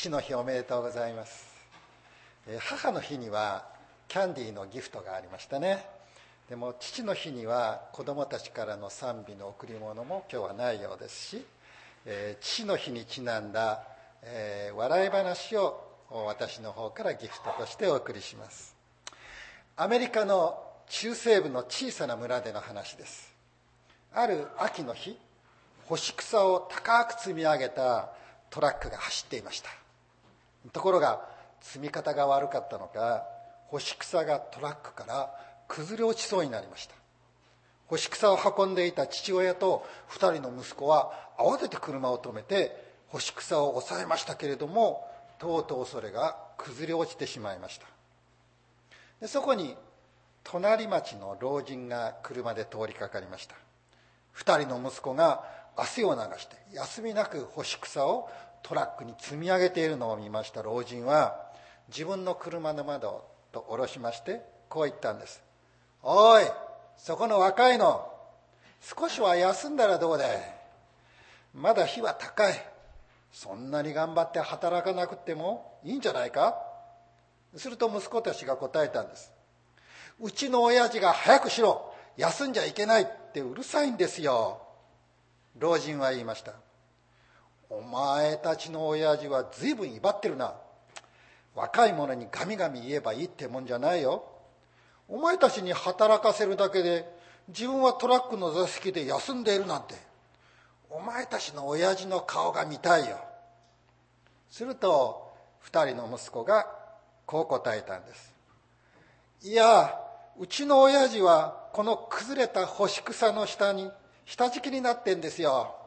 父の日おめでとうございます。母の日にはキャンディーのギフトがありましたね。でも父の日には子どもたちからの賛美の贈り物も今日はないようですし、父の日にちなんだ、笑い話を私の方からギフトとしてお送りします。アメリカの中西部の小さな村での話です。ある秋の日、干し草を高く積み上げたトラックが走っていました。ところが積み方が悪かったのか、干し草がトラックから崩れ落ちそうになりました。干し草を運んでいた父親と2人の息子は慌てて車を止めて干し草を抑えましたけれども、とうとうそれが崩れ落ちてしまいました。でそこに隣町の老人が車で通りかかりました。2人の息子が汗を流して休みなく干し草をトラックに積み上げているのを見ました老人は、自分の車の窓を下ろしましてこう言ったんです。おい、そこの若いの、少しは休んだらどうだい。まだ日は高い。そんなに頑張って働かなくてもいいんじゃないか。すると息子たちが答えたんです。うちの親父が早くしろ、休んじゃいけないってうるさいんですよ。老人は言いました。お前たちの親父は随分威張ってるな。若い者にガミガミ言えばいいってもんじゃないよ。お前たちに働かせるだけで自分はトラックの座席で休んでいるなんて、お前たちの親父の顔が見たいよ。すると2人の息子がこう答えたんです。いや、うちの親父はこの崩れた干し草の下に下敷きになってんですよ。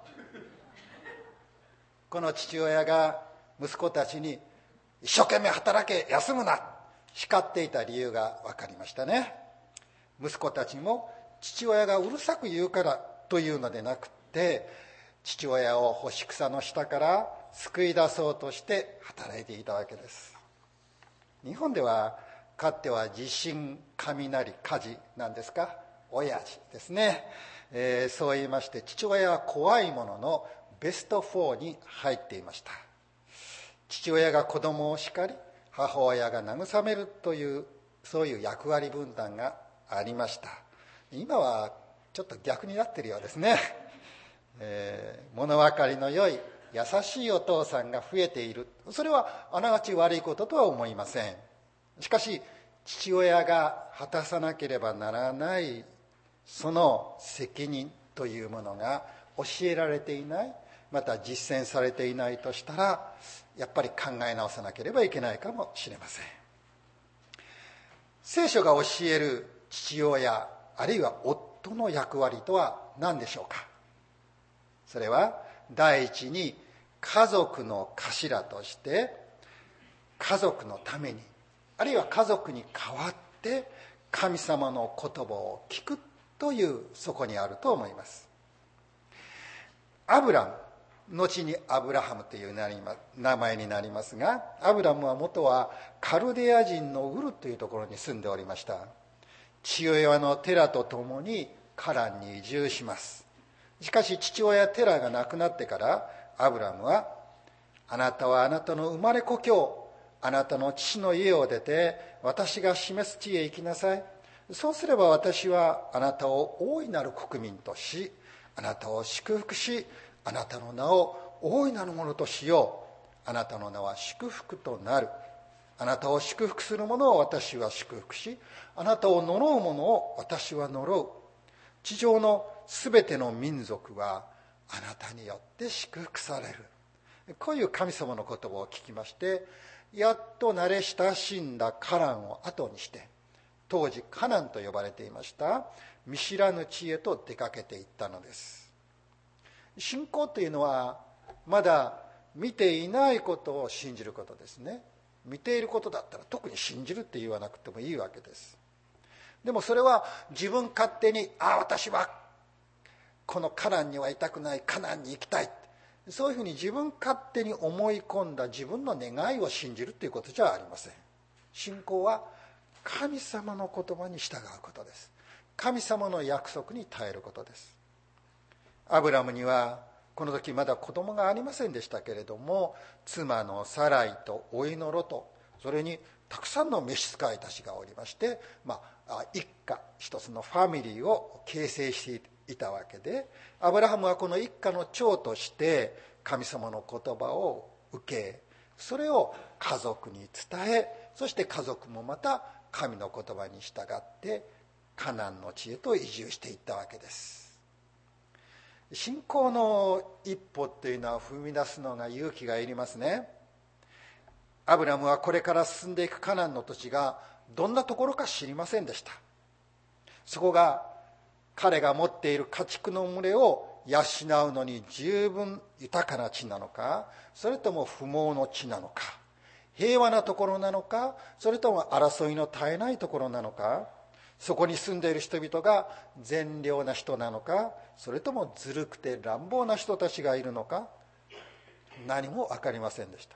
この父親が息子たちに一生懸命働け、休むな、叱っていた理由が分かりましたね。息子たちも父親がうるさく言うからというのでなくて、父親を干し草の下から救い出そうとして働いていたわけです。日本ではかつては地震、雷、火事なんですか、親父ですね、そう言いまして父親は怖いもののベスト4に入っていました。父親が子供を叱り、母親が慰めるという、そういう役割分担がありました。今はちょっと逆になっているようですね。物分かりの良い優しいお父さんが増えている、それはあながち悪いこととは思いません。しかし父親が果たさなければならないその責任というものが教えられていない、また実践されていないとしたら、やっぱり考え直さなければいけないかもしれません。聖書が教える父親あるいは夫の役割とは何でしょうか。それは第一に家族の頭として家族のために、あるいは家族に代わって神様の言葉を聞くというそこにあると思います。アブラム、後にアブラハムという名前になりますが、アブラムは元はカルデア人のウルというところに住んでおりました。父親のテラと共にカランに移住します。しかし父親テラが亡くなってからアブラムは、あなたはあなたの生まれ故郷、あなたの父の家を出て私が示す地へ行きなさい。そうすれば私はあなたを大いなる国民とし、あなたを祝福し、あなたの名を大いなるものとしよう。あなたの名は祝福となる。あなたを祝福する者を私は祝福し、あなたを呪う者を私は呪う。地上のすべての民族はあなたによって祝福される。こういう神様の言葉を聞きまして、やっと慣れ親しんだカランを後にして、当時カナンと呼ばれていました見知らぬ地へと出かけていったのです。信仰というのはまだ見ていないことを信じることですね。見ていることだったら特に信じるって言わなくてもいいわけです。でもそれは自分勝手に、私はこのカナンにはいたくない、カナンに行きたい、そういうふうに自分勝手に思い込んだ自分の願いを信じるということじゃありません。信仰は神様の言葉に従うことです。神様の約束に耐えることです。アブラムにはこの時まだ子供がありませんでしたけれども、妻のサライと甥のロト、それにたくさんの召使いたちがおりまして、一家一つのファミリーを形成していたわけで、アブラハムはこの一家の長として神様の言葉を受け、それを家族に伝え、そして家族もまた神の言葉に従ってカナンの地へと移住していったわけです。信仰の一歩っていうのは踏み出すのが勇気がいりますね。アブラムはこれから進んでいくカナンの土地がどんなところか知りませんでした。そこが彼が持っている家畜の群れを養うのに十分豊かな地なのか、それとも不毛の地なのか、平和なところなのか、それとも争いの絶えないところなのか、そこに住んでいる人々が善良な人なのか、それともずるくて乱暴な人たちがいるのか、何も分かりませんでした。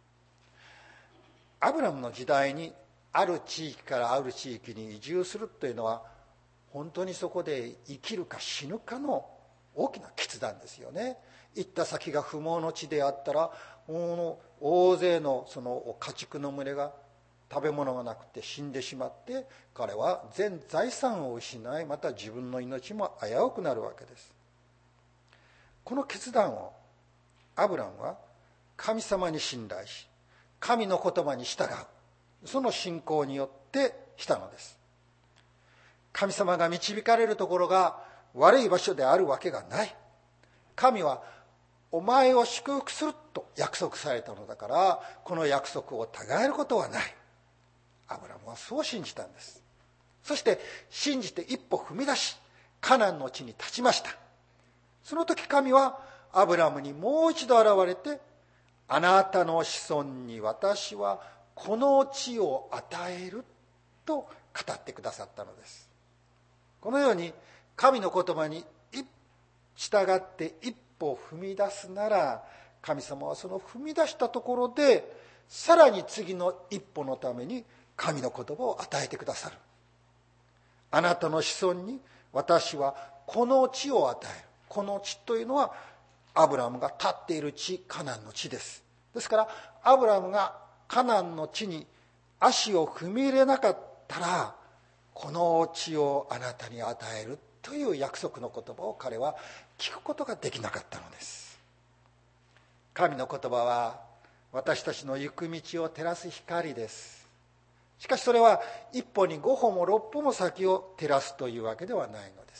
アブラムの時代にある地域からある地域に移住するというのは、本当にそこで生きるか死ぬかの大きな決断ですよね。行った先が不毛の地であったら、大勢のその家畜の群れが食べ物がなくて死んでしまって、彼は全財産を失い、また自分の命も危うくなるわけです。この決断をアブラムは神様に信頼し、神の言葉に従う、その信仰によってしたのです。神様が導かれるところが悪い場所であるわけがない。神はお前を祝福すると約束されたのだから、この約束を違えることはない。アブラムはそう信じたんです。そして信じて一歩踏み出し、カナンの地に立ちました。その時神はアブラムにもう一度現れて、あなたの子孫に私はこの地を与えると語ってくださったのです。このように神の言葉に従って一歩踏み出すなら、神様はその踏み出したところでさらに次の一歩のために神の言葉を与えてくださる。あなたの子孫に私はこの地を与える。この地というのはアブラムが立っている地、カナンの地です。ですからアブラムがカナンの地に足を踏み入れなかったら、この地をあなたに与えるという約束の言葉を彼は聞くことができなかったのです。神の言葉は私たちの行く道を照らす光です。しかしそれは一歩に5歩も6歩も先を照らすというわけではないのです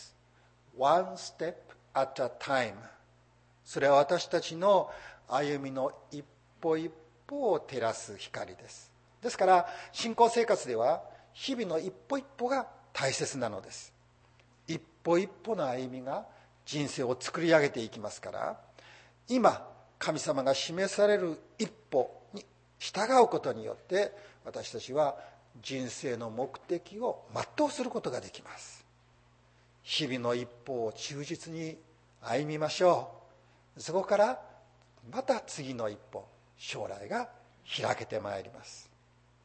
。One step at a time。それは私たちの歩みの一歩一歩を照らす光です。ですから信仰生活では日々の一歩一歩が大切なのです。一歩一歩の歩みが人生を作り上げていきますから、今神様が示される一歩に従うことによって私たちは人生の目的を全うすることができます。日々の一歩を忠実に歩みましょう。そこからまた次の一歩、将来が開けてまいります。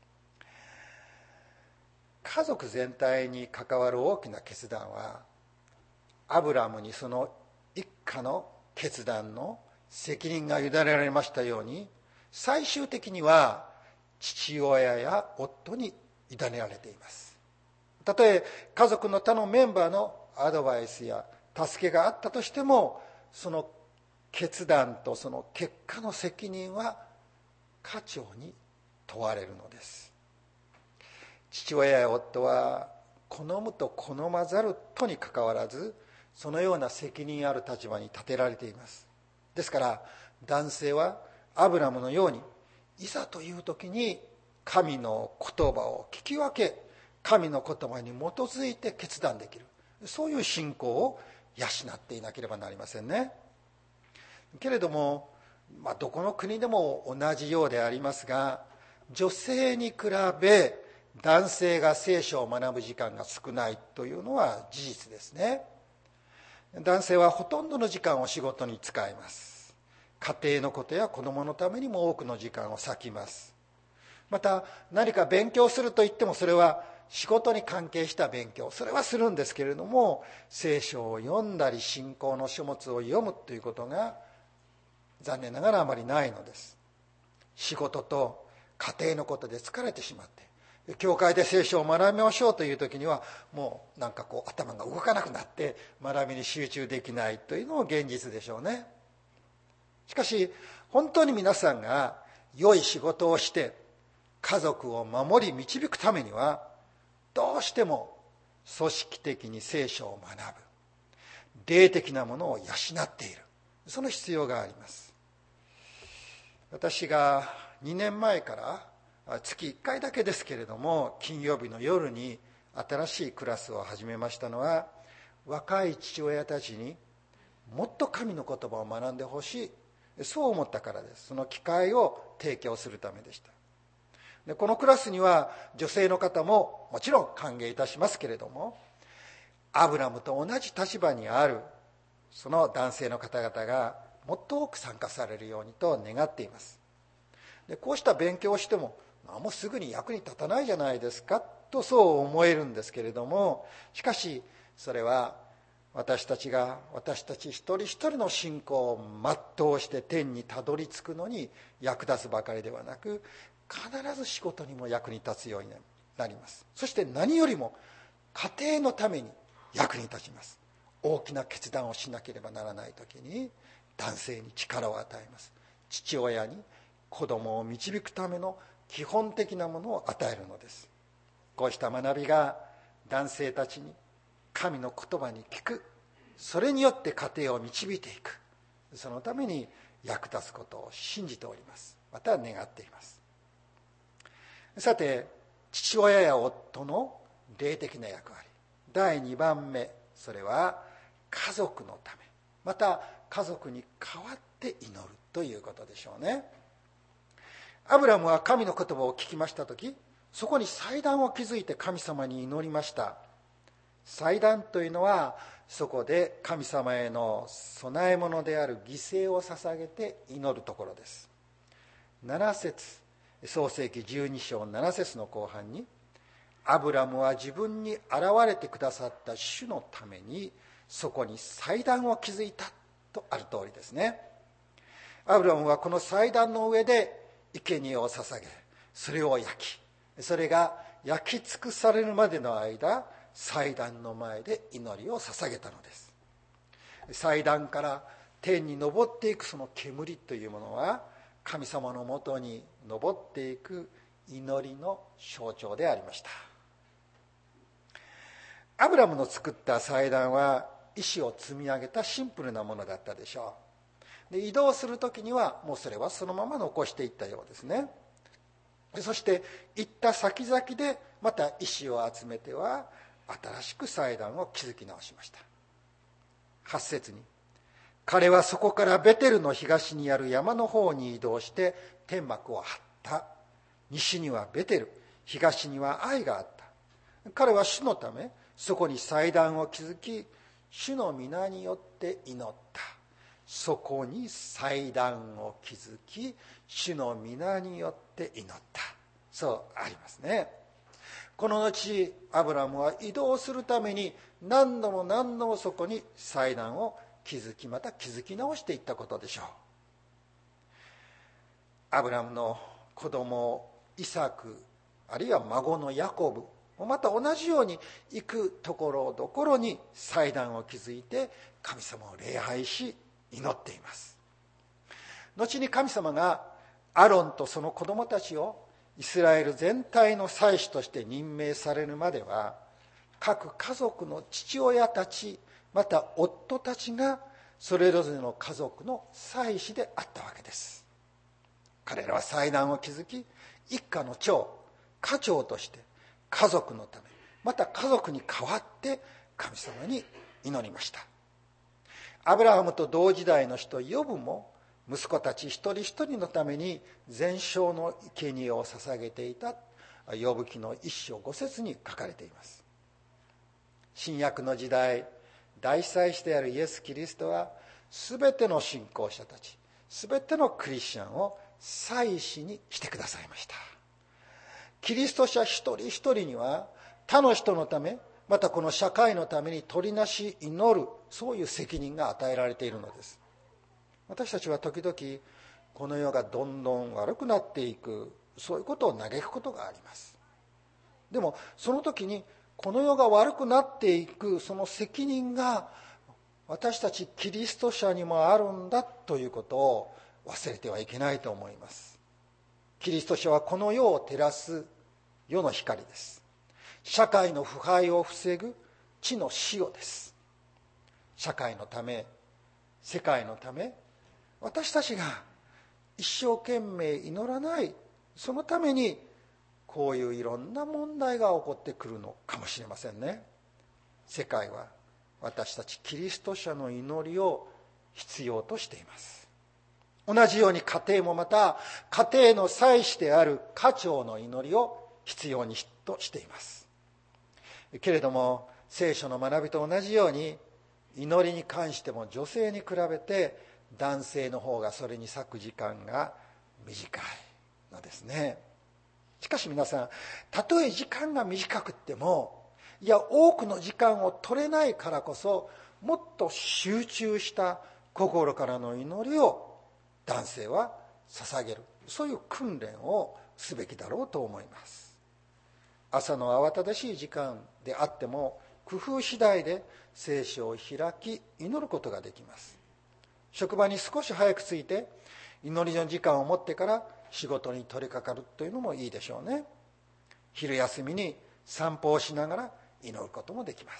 家族全体に関わる大きな決断は、アブラムにその一家の決断の責任が委ねられましたように、最終的には父親や夫に委ねられています。たとえ家族の他のメンバーのアドバイスや助けがあったとしても、その決断とその結果の責任は家長に問われるのです。父親や夫は好むと好まざるとにかかわらず、そのような責任ある立場に立てられています。ですから男性はアブラムのように、いざという時に神の言葉を聞き分け、神の言葉に基づいて決断できる、そういう信仰を養っていなければなりませんね。けれども、どこの国でも同じようでありますが、女性に比べ男性が聖書を学ぶ時間が少ないというのは事実ですね。男性はほとんどの時間を仕事に使います。家庭のことや子供のためにも多くの時間を割きます。また何か勉強するといっても、それは仕事に関係した勉強、それはするんですけれども、聖書を読んだり信仰の書物を読むということが残念ながらあまりないのです。仕事と家庭のことで疲れてしまって、教会で聖書を学びましょうという時にはもう頭が動かなくなって学びに集中できないというのも現実でしょうね。しかし本当に皆さんが良い仕事をして家族を守り導くためには、どうしても組織的に聖書を学ぶ、霊的なものを養っている、その必要があります。私が2年前から月1回だけですけれども、金曜日の夜に新しいクラスを始めましたのは、若い父親たちにもっと神の言葉を学んでほしい、そう思ったからです。その機会を提供するためでした。でこのクラスには女性の方ももちろん歓迎いたしますけれども、アブラムと同じ立場にあるその男性の方々がもっと多く参加されるようにと願っています。でこうした勉強をしてももうすぐに役に立たないじゃないですかとそう思えるんですけれども、しかしそれは私たち一人一人の信仰を全うして天にたどり着くのに役立つばかりではなく、必ず仕事にも役に立つようになります。そして何よりも家庭のために役に立ちます。大きな決断をしなければならない時に男性に力を与えます。父親に子供を導くための基本的なものを与えるのです。こうした学びが男性たちに神の言葉に聞く、それによって家庭を導いていく、そのために役立つことを信じております。また願っています。さて、父親や夫の霊的な役割、第2番目、それは家族のため、また家族に代わって祈るということでしょうね。アブラムは神の言葉を聞きましたとき、そこに祭壇を築いて神様に祈りました。祭壇というのは、そこで神様への供え物である犠牲を捧げて祈るところです。7節、創世記12章7節の後半に、アブラムは自分に現れてくださった主のためにそこに祭壇を築いたとある通りですね。アブラムはこの祭壇の上で生贄を捧げ、それを焼き、それが焼き尽くされるまでの間、祭壇の前で祈りを捧げたのです。祭壇から天に昇っていくその煙というものは、神様のもとに昇っていく祈りの象徴でありました。アブラムの作った祭壇は石を積み上げたシンプルなものだったでしょう。で移動する時にはもうそれはそのまま残していったようですね。そして行った先々でまた石を集めては新しく祭壇を築き直しました。8節に、彼はそこからベテルの東にある山の方に移動して天幕を張った。西にはベテル、東にはアイがあった。彼は主のためそこに祭壇を築き、主の皆によって祈った。そこに祭壇を築き、主の皆によって祈った。そうありますね。この後アブラムは移動するために何度もそこに祭壇を築き、また築き直していったことでしょう。アブラムの子供イサク、あるいは孫のヤコブもまた同じように行くところどころに祭壇を築いて神様を礼拝し祈っています。後に神様がアロンとその子供たちをイスラエル全体の祭司として任命されるまでは、各家族の父親たち、また夫たちがそれぞれの家族の祭司であったわけです。彼らは祭壇を築き、一家の長、家長として家族のため、また家族に代わって神様に祈りました。アブラハムと同時代の人ヨブも息子たち一人一人のために全焼の生贄を捧げていた。ヨブ記の1章5節に書かれています。新約の時代、大祭司であるイエス・キリストは全ての信仰者たち、全てのクリスチャンを祭司にしてくださいました。キリスト者一人一人には他の人のため、またこの社会のために取りなし祈る、そういう責任が与えられているのです。 私たちは時々この世がどんどん悪くなっていく、そういうことを嘆くことがあります。でもその時にこの世が悪くなっていくその責任が私たちキリスト者にもあるんだということを忘れてはいけないと思います。キリスト者はこの世を照らす世の光です。社会の腐敗を防ぐ地の塩です。社会のため、世界のため、私たちが一生懸命祈らない、そのためにこういういろんな問題が起こってくるのかもしれませんね。世界は私たちキリスト者の祈りを必要としています。同じように家庭もまた家庭の祭司である家長の祈りを必要にとしています。けれども聖書の学びと同じように祈りに関しても女性に比べて男性の方がそれに割く時間が短いのですね。しかし皆さん、たとえ時間が短くっても、いや多くの時間を取れないからこそ、もっと集中した心からの祈りを男性は捧げる、そういう訓練をすべきだろうと思います。朝の慌ただしい時間であっても工夫次第で聖書を開き祈ることができます。職場に少し早く着いて祈りの時間を持ってから仕事に取り掛かるというのもいいでしょうね。昼休みに散歩をしながら祈ることもできます。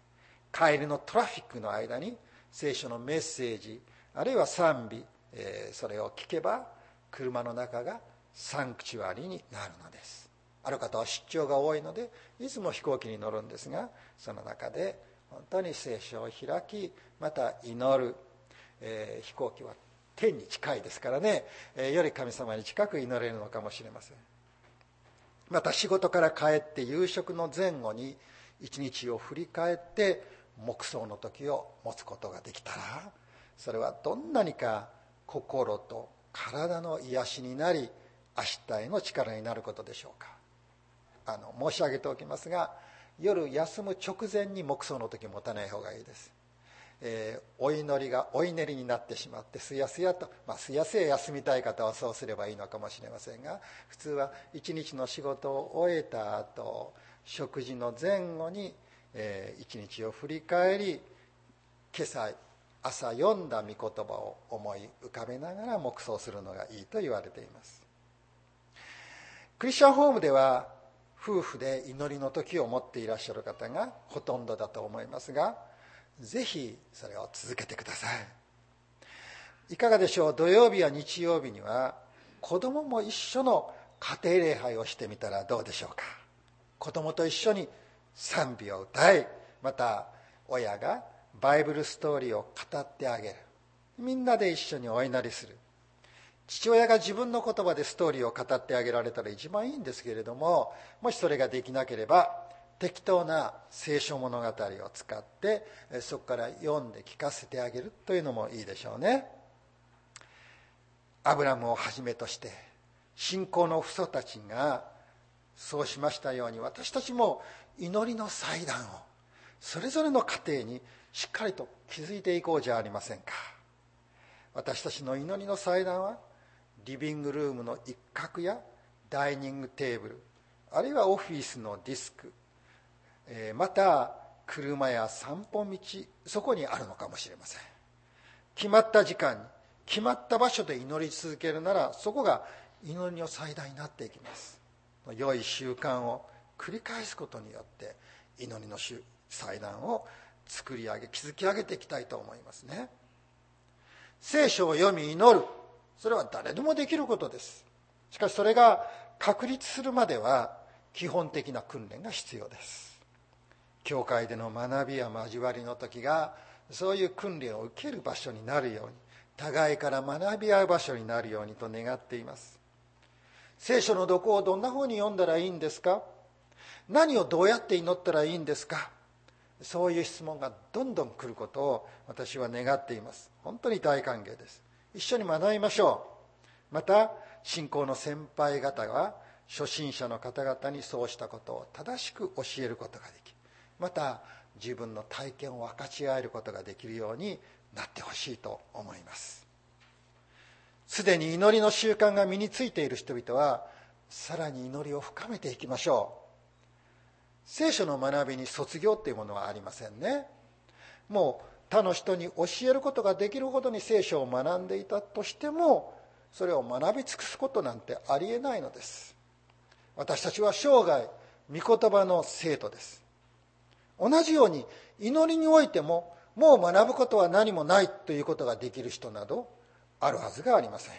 帰りのトラフィックの間に聖書のメッセージ、あるいは賛美、それを聞けば車の中がサンクチュアリになるのです。ある方は出張が多いのでいつも飛行機に乗るんですが、その中で本当に聖書を開き、また祈る、飛行機は天に近いですからね、より神様に近く祈れるのかもしれません。また仕事から帰って夕食の前後に一日を振り返って黙想の時を持つことができたら、それはどんなにか心と体の癒しになり、明日への力になることでしょうか。申し上げておきますが、夜休む直前に黙想の時持たない方がいいです。お祈りがお祈りになってしまってすやすやと、すやすや休みたい方はそうすればいいのかもしれませんが、普通は一日の仕事を終えた後、食事の前後に、一日を振り返り、今朝朝読んだ御言葉を思い浮かべながら黙想するのがいいと言われています。クリスチャンホームでは夫婦で祈りの時を持っていらっしゃる方がほとんどだと思いますが、ぜひそれを続けてください。いかがでしょう。土曜日や日曜日には子供も一緒の家庭礼拝をしてみたらどうでしょうか。子供と一緒に賛美を歌い、また親がバイブルストーリーを語ってあげる。みんなで一緒にお祈りする。父親が自分の言葉でストーリーを語ってあげられたら一番いいんですけれども、もしそれができなければ適当な聖書物語を使ってそこから読んで聞かせてあげるというのもいいでしょうね。アブラムをはじめとして信仰の父祖たちがそうしましたように、私たちも祈りの祭壇をそれぞれの家庭にしっかりと築いていこうじゃありませんか。私たちの祈りの祭壇はリビングルームの一角やダイニングテーブル、あるいはオフィスのディスク、また車や散歩道、そこにあるのかもしれません。決まった時間に決まった場所で祈り続けるなら、そこが祈りの祭壇になっていきます。良い習慣を繰り返すことによって祈りの祭壇を作り上げ築き上げていきたいと思いますね。聖書を読み祈る、それは誰でもできることです。しかしそれが確立するまでは基本的な訓練が必要です。教会での学びや交わりの時がそういう訓練を受ける場所になるように、互いから学び合う場所になるようにと願っています。聖書のどこをどんなふうに読んだらいいんですか、何をどうやって祈ったらいいんですか、そういう質問がどんどん来ることを私は願っています。本当に大歓迎です。一緒に学びましょう。また信仰の先輩方が初心者の方々にそうしたことを正しく教えることができ、また自分の体験を分かち合えることができるようになってほしいと思います。 すでに祈りの習慣が身についている人々はさらに祈りを深めていきましょう。聖書の学びに卒業というものはありませんね。もう他の人に教えることができるほどに聖書を学んでいたとしても、それを学び尽くすことなんてありえないのです。私たちは生涯御言葉の生徒です。同じように祈りにおいても、もう学ぶことは何もないということができる人などあるはずがありません。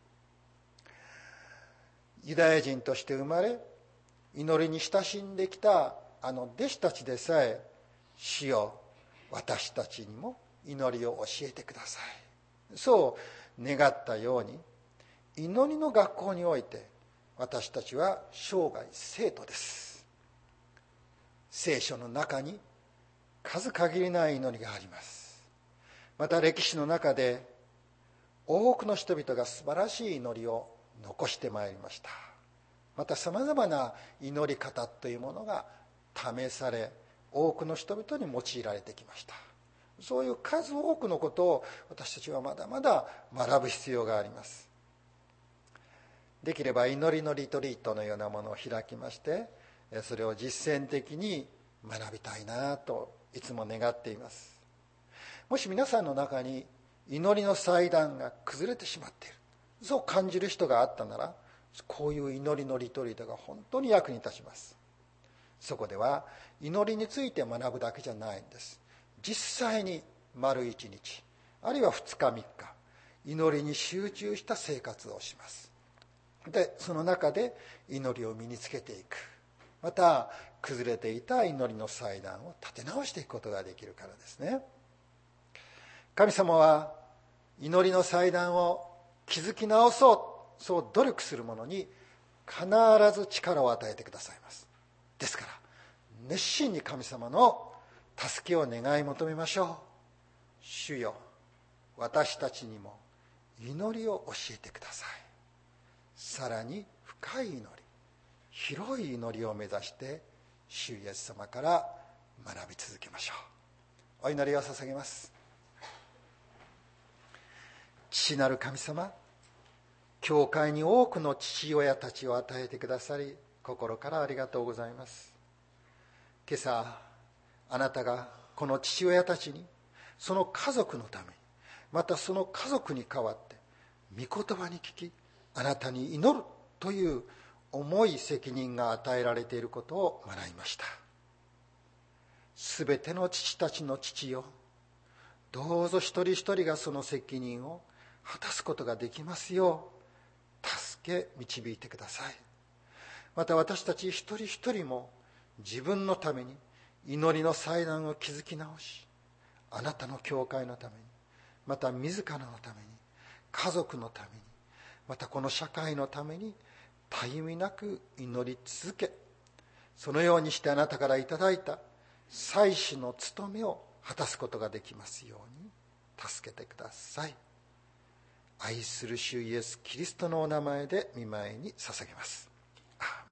ユダヤ人として生まれ、祈りに親しんできたあの弟子たちでさえ、主よ、私たちにも祈りを教えてください、そう願ったように、祈りの学校において私たちは生涯生徒です。聖書の中に数限りない祈りがあります。また歴史の中で多くの人々が素晴らしい祈りを残してまいりました。またさまざまな祈り方というものが試され、多くの人々に用いられてきました。そういう数多くのことを私たちはまだまだ学ぶ必要があります。できれば祈りのリトリートのようなものを開きまして、それを実践的に学びたいなといつも願っています。もし皆さんの中に祈りの祭壇が崩れてしまっている、そう感じる人があったなら、こういう祈りのリトリートが本当に役に立ちます。そこでは祈りについて学ぶだけじゃないんです。実際に丸1日あるいは2日3日祈りに集中した生活をします。でその中で祈りを身につけていく、また崩れていた祈りの祭壇を立て直していくことができるからですね。神様は祈りの祭壇を築き直そう、そう努力する者に必ず力を与えてくださいます。ですから熱心に神様の助けを願い求めましょう。主よ、私たちにも祈りを教えてください。さらに深い祈り、広い祈りを目指して主イエス様から学び続けましょう。お祈りを捧げます。父なる神様、教会に多くの父親たちを与えてくださり、心からありがとうございます。今朝あなたがこの父親たちに、その家族のために、またその家族に代わって御言葉に聞き、あなたに祈るという重い責任が与えられていることを学びました。すべての父たちの父よ、どうぞ一人一人がその責任を果たすことができますよう助け導いてください。また私たち一人一人も自分のために祈りの祭壇を築き直し、あなたの教会のために、また自らのために、家族のために、またこの社会のためにたゆみなく祈り続け、そのようにしてあなたからいただいた祭司の務めを果たすことができますように助けてください。愛する主イエス・キリストのお名前で御前に捧げます。